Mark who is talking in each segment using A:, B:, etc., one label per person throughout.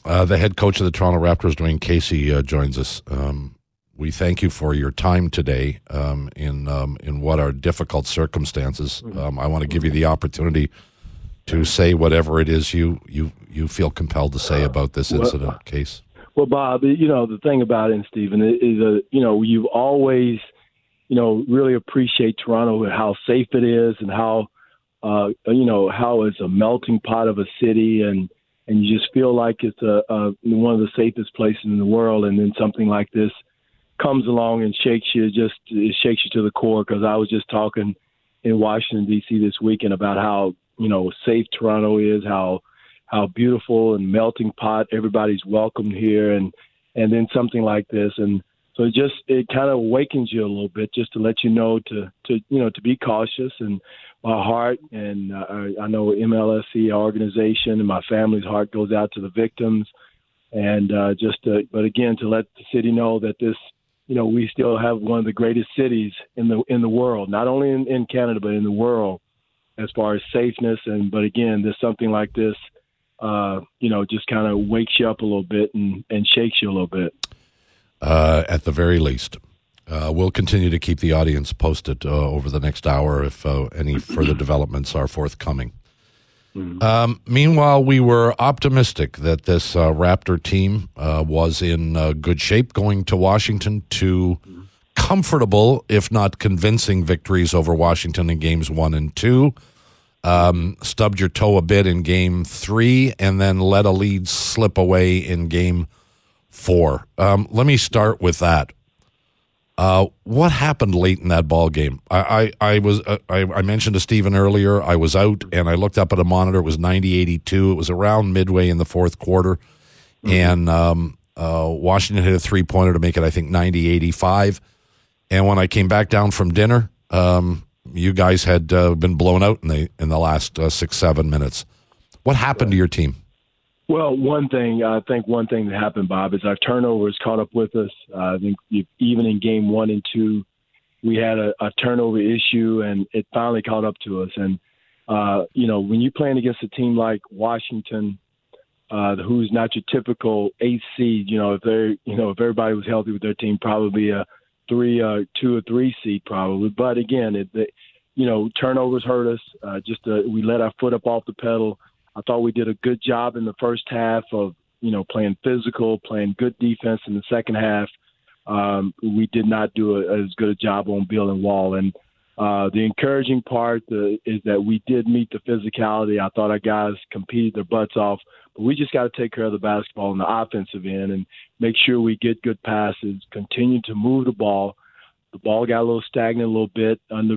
A: The head coach of the Toronto Raptors, Dwayne Casey, joins us. We thank you for your time today in what are difficult circumstances. I want to give you the opportunity to say whatever it is you feel compelled to say about this incident case.
B: Well, Bob, the thing about it, and Stephen, is you've always, really appreciate Toronto and how safe it is and how it's a melting pot of a city and you just feel like it's one of the safest places in the world. And then something like this comes along and shakes you to the core. Because I was just talking in Washington, D.C. this weekend about how, safe Toronto is, how beautiful and melting pot everybody's welcomed here, and then something like this, and so it kind of awakens you a little bit just to let you know to be cautious. And my heart and I know MLSE organization and my family's heart goes out to the victims, and but again to let the city know that this, we still have one of the greatest cities in the world, not only in Canada but in the world as far as safeness. But again, there's something like this. Just kind of wakes you up a little bit and shakes you a little bit.
A: At the very least. We'll continue to keep the audience posted over the next hour if any further developments are forthcoming. Meanwhile, we were optimistic that this Raptor team was in good shape going to Washington to comfortable, if not convincing, victories over Washington in games 1 and 2. Stubbed your toe a bit in game 3 and then let a lead slip away in game 4. Let me start with that. What happened late in that ball game? I mentioned to Stephen earlier, I was out and I looked up at a monitor. It was 90-82. It was around midway in the fourth quarter. And Washington hit a three-pointer to make it, I think, 90-85. And when I came back down from dinner, you guys had been blown out in the last 6-7 minutes. What happened to your team?
B: Well, I think one thing that happened, Bob, is our turnovers caught up with us. I think even in game 1 and 2, we had a turnover issue, and it finally caught up to us. And, when you're playing against a team like Washington, who's not your typical 8th seed, if everybody was healthy with their team, probably a 2 or 3 seed probably. But again, turnovers hurt us. We let our foot up off the pedal. I thought we did a good job in the first half of, playing physical, playing good defense in the second half. We did not do as good a job on Beal and Wall. And the encouraging part is that we did meet the physicality. I thought our guys competed their butts off. But we just got to take care of the basketball on the offensive end and make sure we get good passes, continue to move the ball. The ball got a little stagnant a little bit under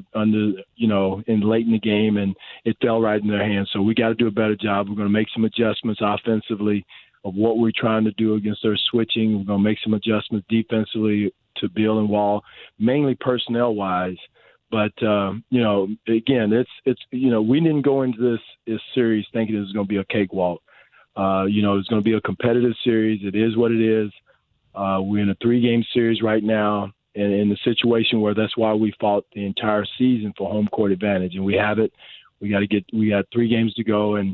B: in late in the game, and it fell right in their hands. So we got to do a better job. We're going to make some adjustments offensively of what we're trying to do against their switching. We're going to make some adjustments defensively to Beal and Wall, mainly personnel-wise. But, again, it's we didn't go into this series thinking it was going to be a cakewalk. It's going to be a competitive series. It is what it is. We're in a 3-game series right now. And in the situation where that's why we fought the entire season for home court advantage, and we have it. We got 3 games to go and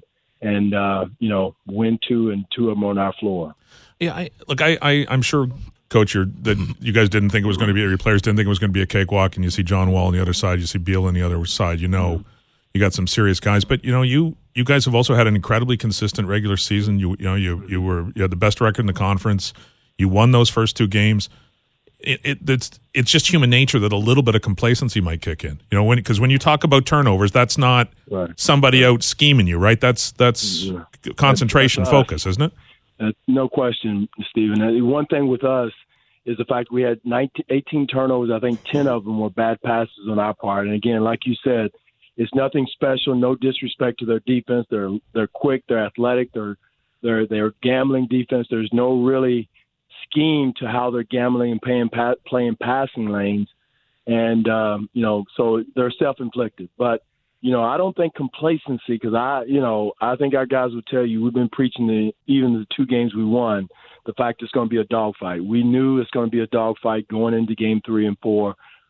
B: win 2 and 2 of them on our floor.
C: Yeah, I'm sure, Coach, that you guys didn't think it was going to be, your players didn't think it was going to be a cakewalk, and you see John Wall on the other side, you see Beal on the other side, you got some serious guys, but you guys have also had an incredibly consistent regular season. You had the best record in the conference. You won those first 2 games. It's just human nature that a little bit of complacency might kick in. Because when you talk about turnovers, that's not somebody out scheming you, right? That's concentration, focus, isn't it?
B: No question, Stephen. One thing with us is the fact we had 18 turnovers. I think 10 of them were bad passes on our part. And again, like you said, it's nothing special. No disrespect to their defense. They're quick. They're athletic. They're gambling defense. There's no really scheme to how they're gambling and playing passing lanes. And, so they're self-inflicted. But, I don't think complacency, because I think our guys would tell you we've been preaching even the 2 games we won, the fact it's going to be a dogfight. We knew it's going to be a dogfight going into game 3 and 4,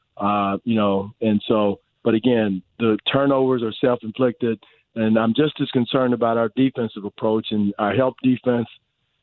B: and so, but again, the turnovers are self-inflicted, and I'm just as concerned about our defensive approach and our help defense.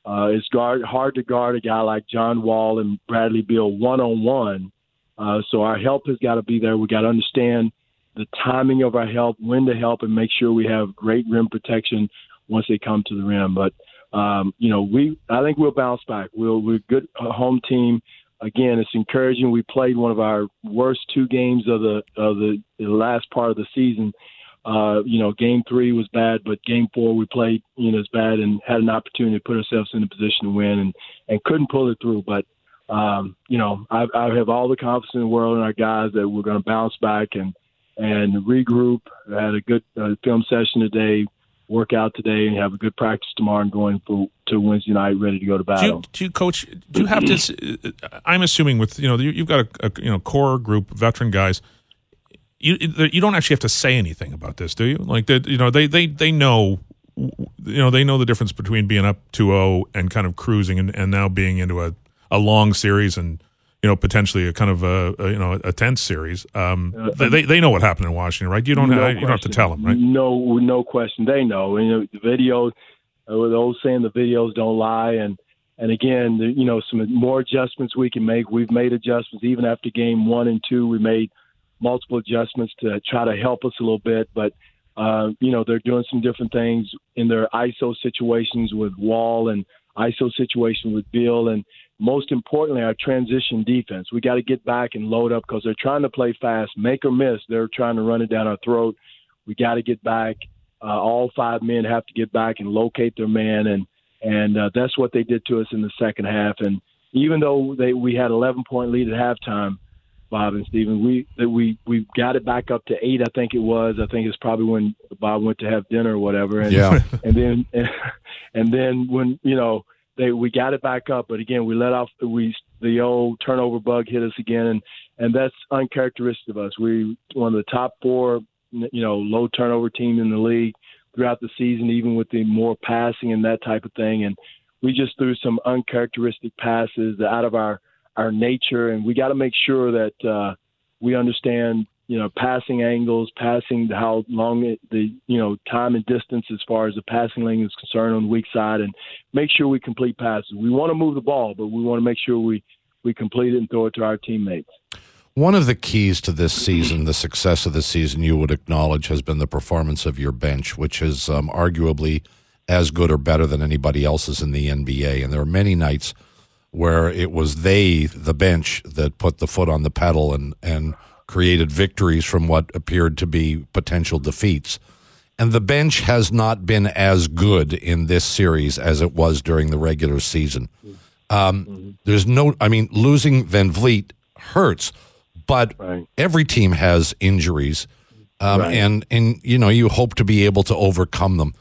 B: It's hard to guard a guy like John Wall and Bradley Beal one-on-one. So our help has got to be there. We got to understand the timing of our help, when to help, and make sure we have great rim protection once they come to the rim. But I think we'll bounce back. We're a good home team. Again, it's encouraging. We played one of our worst 2 games of the last part of the season. Game 3 was bad, but game 4 we played as bad and had an opportunity to put ourselves in a position to win and couldn't pull it through. But I have all the confidence in the world in our guys that we're going to bounce back and regroup. I had a good film session today, workout today, and have a good practice tomorrow and going to Wednesday night ready to go to battle.
C: Do you coach? Do you have to? I'm assuming with you've got a core group of veteran guys. You don't actually have to say anything about this, do you? Like they know they know the difference between being up 2-0 and kind of cruising and now being into a long series and potentially a kind of a tense series. They know what happened in Washington, right? You don't have to tell them, right?
B: No question. They know. The videos, the old saying, the videos don't lie. And again, some more adjustments we can make. We've made adjustments even after game 1 and 2. We made multiple adjustments to try to help us a little bit, but they're doing some different things in their ISO situations with Wall and ISO situation with Beal, and most importantly, our transition defense. We got to get back and load up because they're trying to play fast, make or miss. They're trying to run it down our throat. We got to get back. All 5 men have to get back and locate their man, and that's what they did to us in the second half. And even though we had 11-point lead at halftime, Bob and Stephen, we got it back up to 8. I think it was. I think it's probably when Bob went to have dinner or whatever. And,
A: yeah.
B: and then when we got it back up, but again we let off the old turnover bug hit us again, and that's uncharacteristic of us. We one of the top 4 low turnover team in the league throughout the season, even with the more passing and that type of thing. And we just threw some uncharacteristic passes out of our nature, and we got to make sure that we understand, passing angles, passing how long the time and distance as far as the passing lane is concerned on the weak side, and make sure we complete passes. We want to move the ball, but we want to make sure we complete it and throw it to our teammates.
A: One of the keys to this season, the success of the season, you would acknowledge, has been the performance of your bench, which is arguably as good or better than anybody else's in the NBA. And there are many nights where it was the bench, that put the foot on the pedal and created victories from what appeared to be potential defeats. And the bench has not been as good in this series as it was during the regular season. Losing Van Vliet hurts, but every team has injuries, and you hope to be able to overcome them.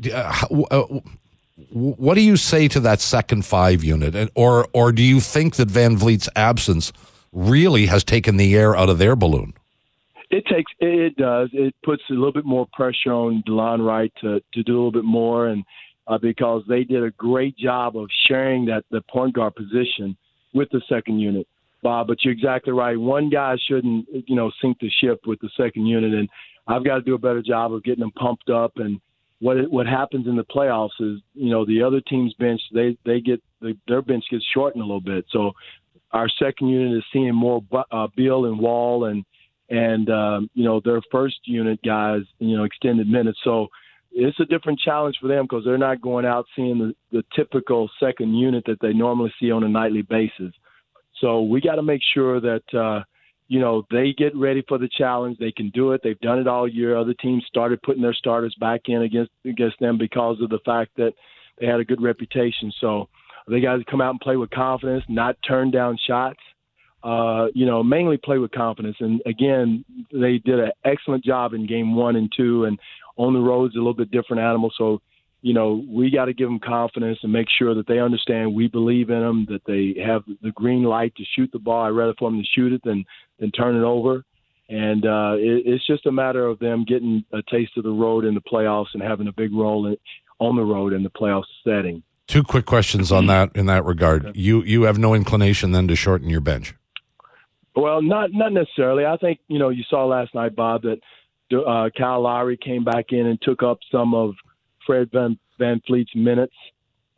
A: What do you say to that second 5 unit, or do you think that Van Vliet's absence really has taken the air out of their balloon?
B: It does. It puts a little bit more pressure on DeLon Wright to do a little bit more, and because they did a great job of sharing the point guard position with the second unit, Bob. But you're exactly right. One guy shouldn't sink the ship with the second unit, and I've got to do a better job of getting them pumped up. And what happens in the playoffs is the other team's bench, their bench gets shortened a little bit. So our second unit is seeing more Beal and Wall and their first unit guys, extended minutes. So it's a different challenge for them because they're not going out seeing the typical second unit that they normally see on a nightly basis. So we got to make sure that, they get ready for the challenge. They can do it. They've done it all year. Other teams started putting their starters back in against them because of the fact that they had a good reputation. So they got to come out and play with confidence, not turn down shots, mainly play with confidence. And, again, they did an excellent job in game 1 and 2, and on the road is a little bit different animal. So, we got to give them confidence and make sure that they understand we believe in them, that they have the green light to shoot the ball. I'd rather for them to shoot it than turn it over. And it's just a matter of them getting a taste of the road in the playoffs and having a big role on the road in the playoff setting.
A: 2 quick questions on that in that regard.
B: Okay.
A: You have no inclination then to shorten your bench?
B: Well, not necessarily. I think, you saw last night, Bob, that Kyle Lowry came back in and took up some of Fred Van Vliet's minutes.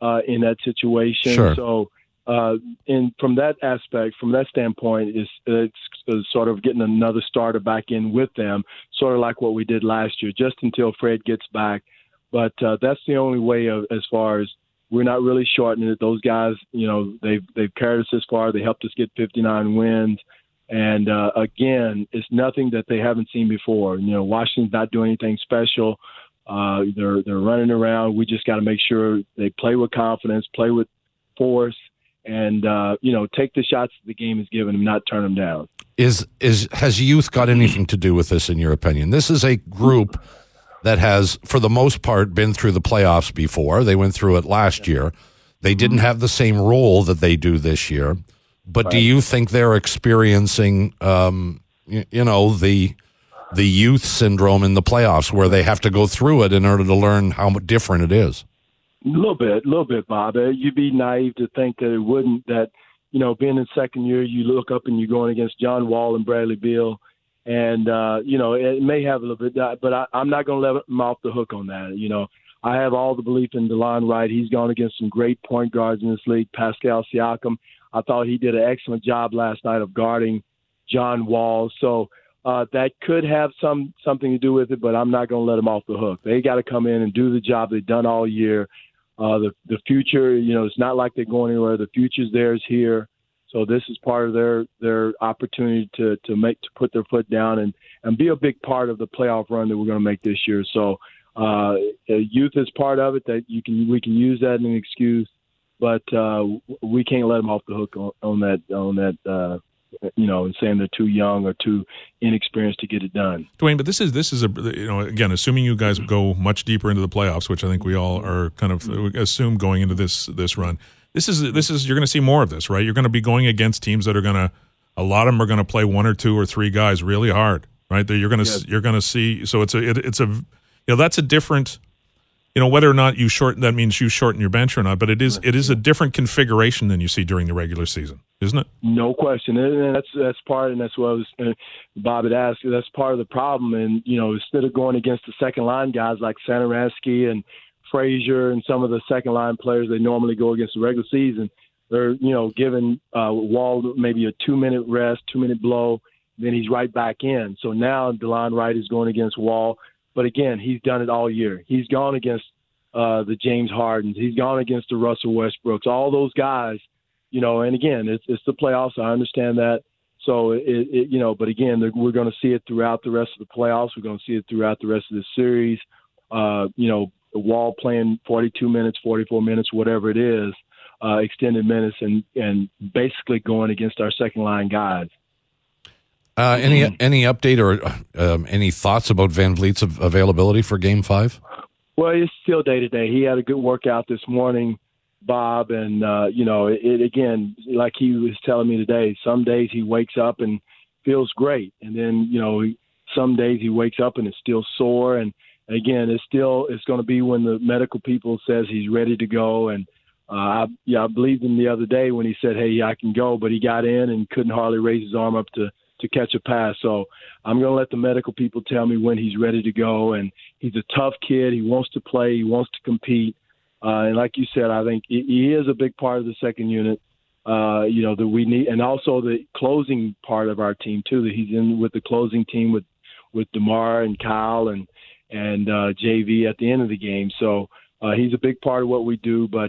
B: in that situation.
A: Sure.
B: So, and from that aspect, from that standpoint, it's sort of getting another starter back in with them, sort of like what we did last year, just until Fred gets back. But that's the only way as far as we're not really shortening it. Those guys, they've carried us this far. They helped us get 59 wins. And, again, it's nothing that they haven't seen before. Washington's not doing anything special. They're running around. We just got to make sure they play with confidence, play with force, and, take the shots that the game is giving them, not turn them down.
A: Has youth got anything to do with this, in your opinion? This is a group that has, for the most part, been through the playoffs before. They went through it last year. They didn't have the same role that they do this year. But do you think they're experiencing, the youth syndrome in the playoffs, where they have to go through it in order to learn how different it is?
B: A little bit, Bob. You'd be naive to think that it wouldn't. That being in second year, you look up and you're going against John Wall and Bradley Beal. And, it may have a little bit, but I'm not going to let him off the hook on that. I have all the belief in DeLon Wright. He's gone against some great point guards in this league. Pascal Siakam, I thought he did an excellent job last night of guarding John Wall. So that could have something to do with it, but I'm not going to let him off the hook. They got to come in and do the job they've done all year. The future, it's not like they're going anywhere. The future's theirs here. So this is part of their opportunity to put their foot down and be a big part of the playoff run that we're going to make this year. So youth is part of it. That we can use that as an excuse, but we can't let them off the hook on that. And saying they're too young or too inexperienced to get it done.
C: Dwayne, but this is again, assuming you guys go much deeper into the playoffs, which I think we all are kind of assume going into this run. This is you're going to see more of this, right? You're going to be going against teams that are a lot of them are going to play one or two or three guys really hard, right? You're going to see. So it's that's a different, whether or not that means you shorten your bench or not, but it is a different configuration than you see during the regular season, isn't it?
B: No question, and that's part, and that's what Bob had asked. That's part of the problem, and instead of going against the second line guys like Satoransky and Frazier and some of the second line players they normally go against the regular season, they're giving Wall maybe a 2-minute rest, 2-minute blow, then he's right back in. So now DeLon Wright is going against Wall, but again, he's done it all year. He's gone against the James Hardens, he's gone against the Russell Westbrooks, all those guys. And again, it's the playoffs. I understand that. So but again, we're going to see it throughout the rest of the playoffs. We're going to see it throughout the rest of the series. The Wall playing 42 minutes, 44 minutes, whatever it is, extended minutes, and basically going against our second line guys.
A: Any update or any thoughts about Van Vliet's availability for Game 5?
B: Well, it's still day to day. He had a good workout this morning, Bob, and again, like he was telling me today, some days he wakes up and feels great, and then some days he wakes up and is still sore. And again, it's going to be when the medical people says he's ready to go. And I believed him the other day when he said, "Hey, I can go," but he got in and couldn't hardly raise his arm up to catch a pass. So I'm going to let the medical people tell me when he's ready to go. And he's a tough kid. He wants to play. He wants to compete. And like you said, I think he is a big part of the second unit, that we need, and also the closing part of our team too. That he's in with the closing team with DeMar and Kyle and JV at the end of the game. So he's a big part of what we do. But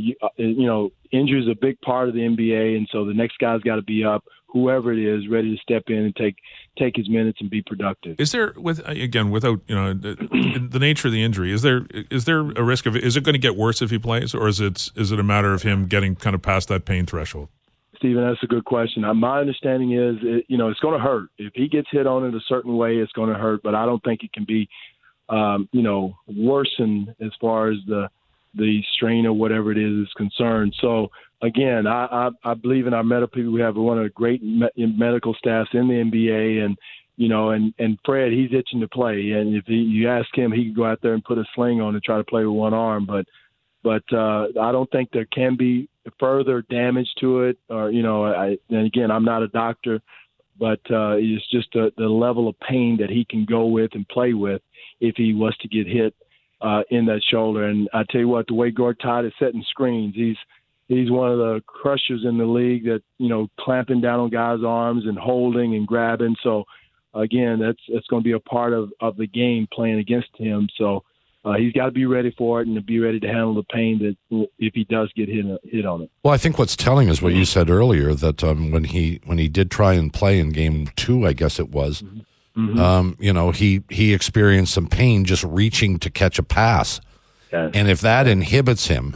B: injury is a big part of the NBA, and so the next guy's got to be up, whoever it is, ready to step in and take his minutes and be productive.
C: Is there, without the nature of the injury, is there a risk of, is it going to get worse if he plays, or is it a matter of him getting kind of past that pain threshold?
B: Stephen, that's a good question. My understanding is, it's going to hurt. If he gets hit on it a certain way, it's going to hurt, but I don't think it can be, worsened as far as the strain or whatever it is concerned. So, again, I believe in our medical people. We have one of the great medical staffs in the NBA, and Fred, he's itching to play. And if you ask him, he can go out there and put a sling on and try to play with one arm. But I don't think there can be further damage to it. Or, and again, I'm not a doctor, but it's just the level of pain that he can go with and play with if he was to get hit. in that shoulder. And I tell you what, the way Gortat is setting screens, he's one of the crushers in the league that, clamping down on guys' arms and holding and grabbing. So, again, it's going to be a part of the game playing against him. So he's got to be ready for it and to be ready to handle the pain that if he does get hit on it.
A: Well, I think what's telling is what you said earlier, that when he did try and play in game 2, I guess it was, he experienced some pain just reaching to catch a pass.
B: Yes.
A: And if that inhibits him,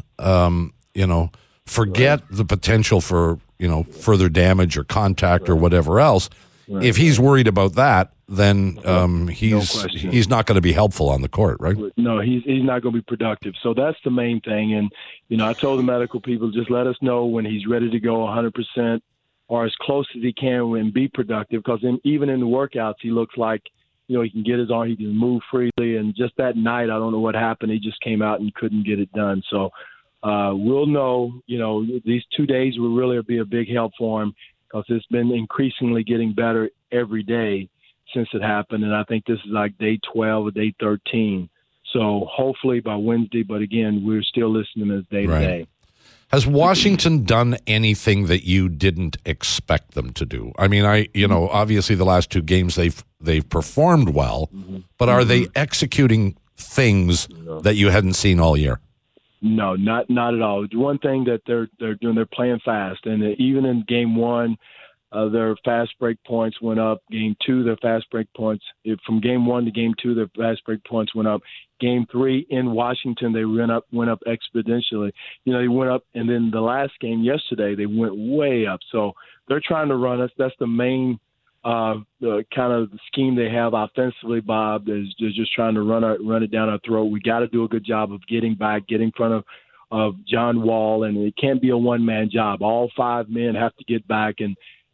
A: forget the potential for, further damage or contact or whatever else. Right. If he's worried about that, then he's not going to be helpful on the court, right?
B: No, he's not going to be productive. So that's the main thing. And, I told the medical people, just let us know when he's ready to go 100% or as close as he can and be productive, because even in the workouts, he looks like, he can get his arm, he can move freely. And just that night, I don't know what happened. He just came out and couldn't get it done. So we'll know, these 2 days will really be a big help for him, because it's been increasingly getting better every day since it happened. And I think this is like day 12 or day 13. So hopefully by Wednesday, but again, we're still listening as day to day.
A: Has Washington done anything that you didn't expect them to do? I mean, obviously the last 2 games they've performed well, but are they executing things that you hadn't seen all year?
B: No, not at all. One thing that they're doing, they're playing fast, and even in game 1, their fast break points went up. Game 2, their fast break points. From game 1 to game 2, their fast break points went up. Game 3 in Washington, they went up exponentially. They went up, and then the last game yesterday, they went way up. So they're trying to run us. That's the main the kind of scheme they have offensively, Bob, is just trying to run it down our throat. We got to do a good job of getting back, getting in front of John Wall, and it can't be a one-man job. All 5 men have to get back and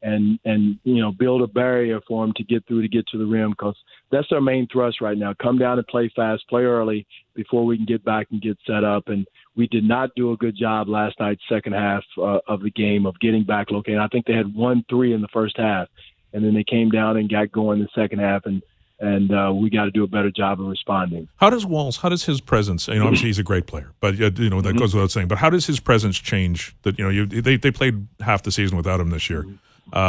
B: build a barrier for them to get through, to get to the rim, because that's our main thrust right now. Come down and play fast, play early before we can get back and get set up. And we did not do a good job last night, second half of the game, of getting back located. I think they had 1-3 in the first half, and then they came down and got going in the second half, and we got to do a better job of responding.
C: How does his presence, obviously he's a great player, but that goes without saying, but how does his presence change that, they played half the season without him this year.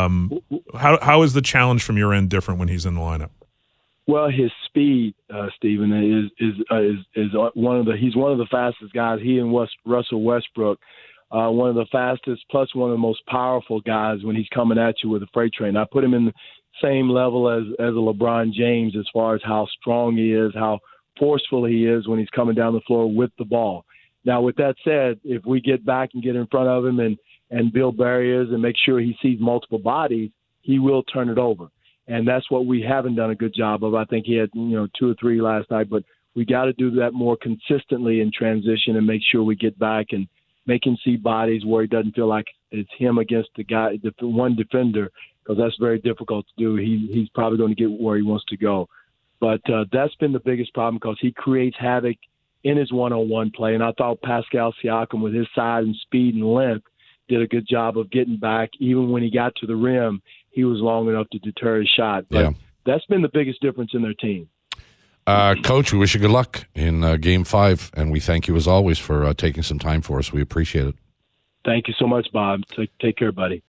C: How is the challenge from your end different when he's in the lineup?
B: Well, his speed, Stephen, is one of the fastest guys. He and Russell Westbrook, one of the fastest, plus one of the most powerful guys when he's coming at you with a freight train. I put him in the same level as a LeBron James as far as how strong he is, how forceful he is when he's coming down the floor with the ball. Now, with that said, if we get back and get in front of him and build barriers and make sure he sees multiple bodies, he will turn it over. And that's what we haven't done a good job of. I think he had 2 or 3 last night, but we got to do that more consistently in transition and make sure we get back and make him see bodies where he doesn't feel like it's him against the guy, the one defender, because that's very difficult to do. He's probably going to get where he wants to go. But that's been the biggest problem, because he creates havoc in his one-on-one play. And I thought Pascal Siakam, with his size and speed and length, did a good job of getting back. Even when he got to the rim, he was long enough to deter his shot. But that's been the biggest difference in their team.
A: Coach, we wish you good luck in Game 5, and we thank you, as always, for taking some time for us. We appreciate it.
B: Thank you so much, Bob. Take care, buddy.